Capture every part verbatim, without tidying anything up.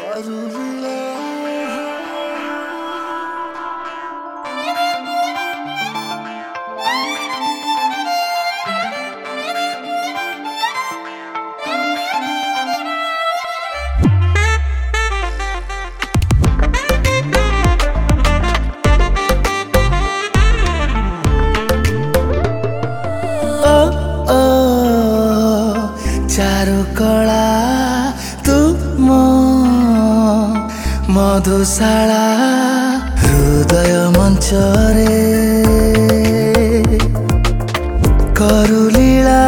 ଚାରୁକଳା ତୁମ ମଧୁଶାଳା ହୃଦୟ ମଞ୍ଚରେ କରୁଲୀଳା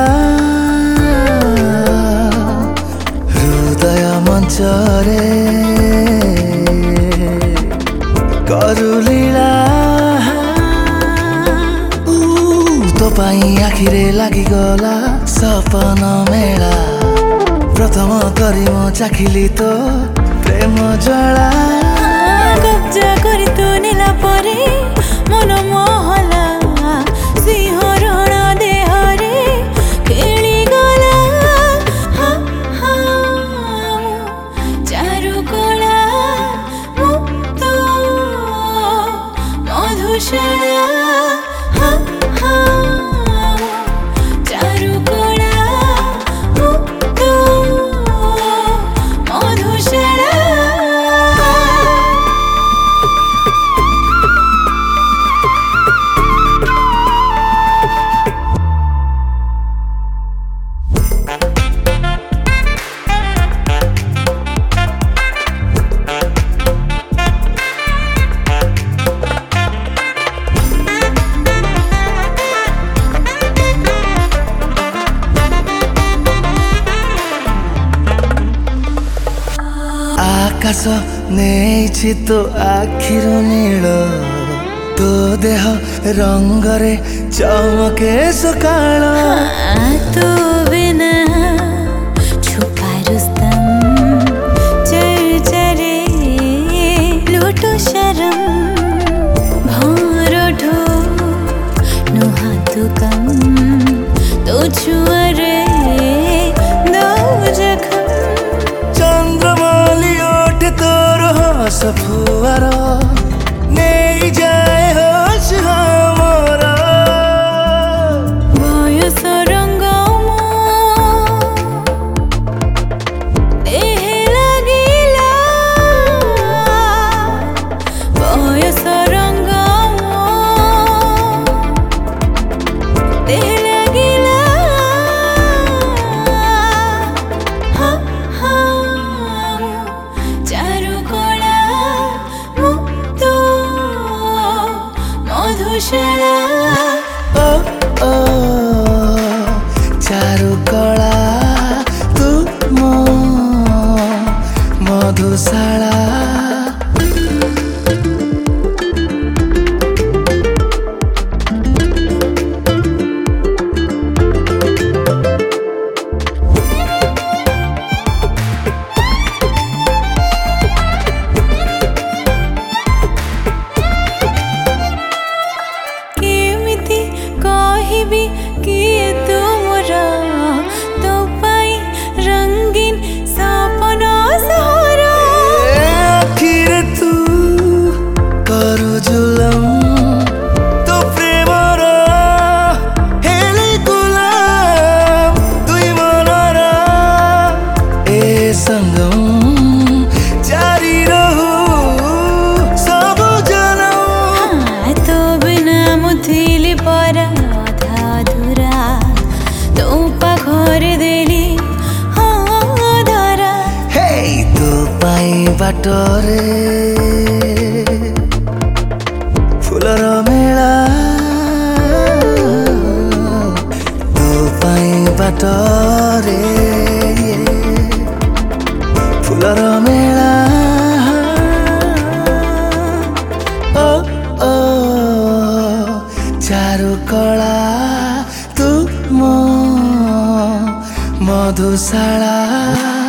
ହୃଦୟ ମଞ୍ଚରେ କରୁଲୀଳା तो पाई आखिरे लागिगला सपन मेला प्रथम करी मो चाखिली तो प्रेम ज्वाला कब्जा करी तू नीला परे मन मोहला सिंहरण देहरे खेली गला चारुकला मुक्त मधुशाला आकाश नेइछि तो आखिरु नील तो देह रंगरे चमके सकाळ तो बिना छुपा रुस्तम चर्चरे लुटो शरम भौरठो नुहा तू कम तो छुअरे दो जखम चंद्रमाली ओठ तोर हस फुआर नहीं जाए होश हमरा बयस रंगम देह लागिला बयस रंगम देह लागिला चारुकला मुक्त मधुशाला ओ ओ चारुकला तुम मधुशाला कहबी किए तुमर तो पाई रंगीन सपन सहर आखिर तू करू जुलम तो प्रेमर हेली गुलाम दुई मनर ए संगम जारी रहू सब जनम तो बिना मुथिली परा तो पाखर देली हाँ धरा हे तो पाई बाटरे फुलर मेला तो पाई बाटरे फुलर मेला ओ ओ चारुकला तुम मधुशाला।